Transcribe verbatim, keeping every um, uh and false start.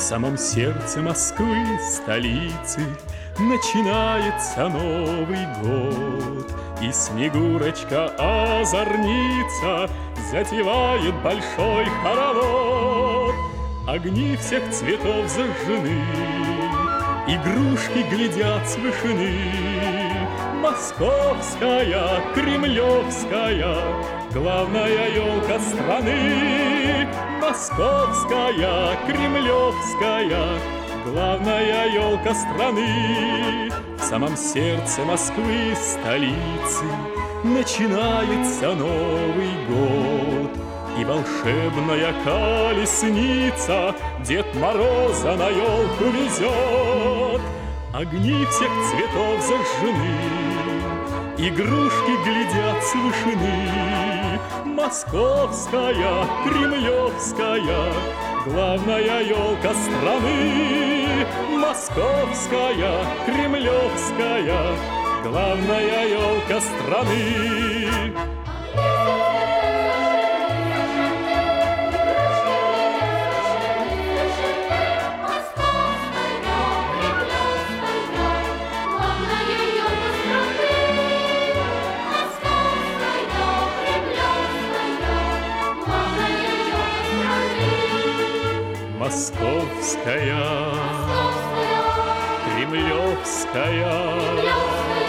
самом сердце Москвы, столицы, начинается Новый год. И Снегурочка-озорница затевает большой хоровод. Огни всех цветов зажжены, игрушки глядят с вышины. Московская, кремлевская, главная елка страны. Московская, кремлевская, главная елка страны. В самом сердце Москвы, столицы, начинается Новый год. И волшебная колесница Дед Мороза на елку везет. Огни всех цветов зажжены, игрушки глядят с вышины. Московская, кремлевская, главная елка страны. Московская, кремлевская, главная елка страны. Московская, кремлевская,